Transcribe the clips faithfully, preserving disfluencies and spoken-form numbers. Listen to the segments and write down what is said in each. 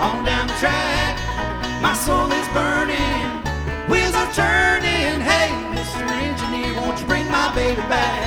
on down the track. My soul is burning, wheels are turning. Hey, Mister Engineer, won't you bring my baby back?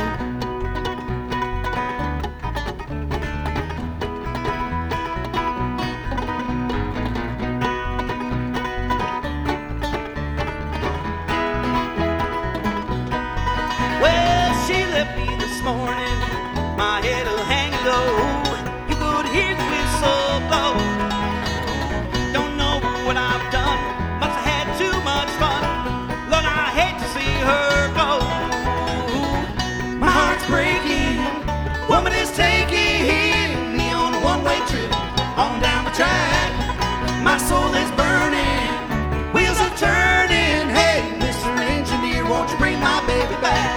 Well, she left me this morning, my head'll hang low. You could hear the whistle blow. Don't know what I've done, must have had too much fun. Lord, I hate to see her go. My heart's breaking, woman is taking me on a one-way trip on down the track. My soul is burning, wheels are turning. Hey, Mister Engineer, won't you bring my baby back?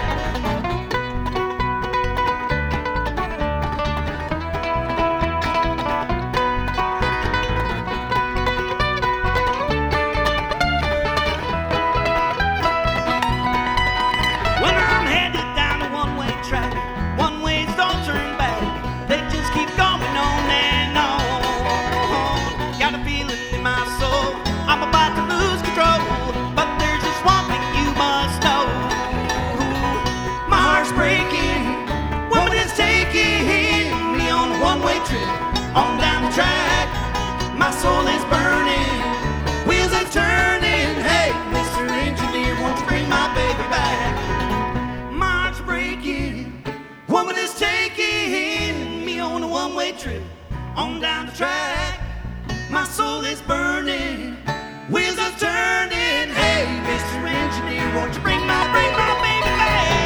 When I'm headed down a one-way track, one-ways don't turn back. They just keep going on and on. Got a feeling in my soul I'm about to lose control, but there's just one thing you must know. My heart's breaking, woman is taking me on a one-way trip on down the track. My soul is burning, wheels are turning. Hey, Mister Engineer, won't you bring my baby back? My heart's breaking, woman is taking me on a one-way trip on down the track. My soul is burning, wheels are turning. Hey, Mister Engineer, won't you bring my, bring my baby back?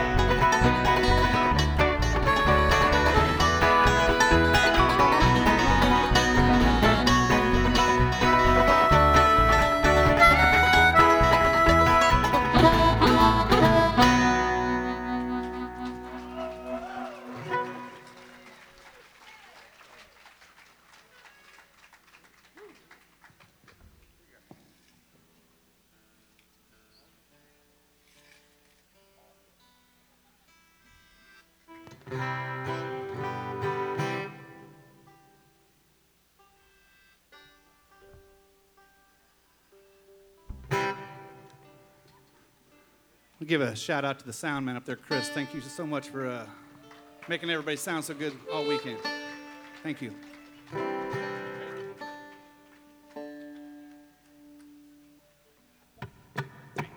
We'll give a shout out to the sound man up there, Chris. Thank you so much for uh, making everybody sound so good all weekend. Thank you.